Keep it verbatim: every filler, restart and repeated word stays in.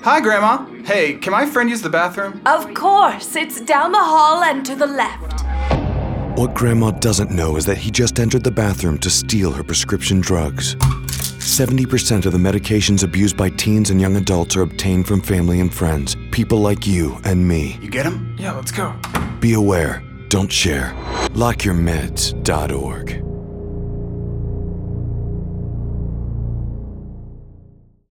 Hi, Grandma. Hey, can my friend use the bathroom? Of course. It's down the hall and to the left. What Grandma doesn't know is that he just entered the bathroom to steal her prescription drugs. seventy percent of the medications abused by teens and young adults are obtained from family and friends. People like you and me. You get him? Yeah, let's go. Be aware. Don't share. lock your meds dot org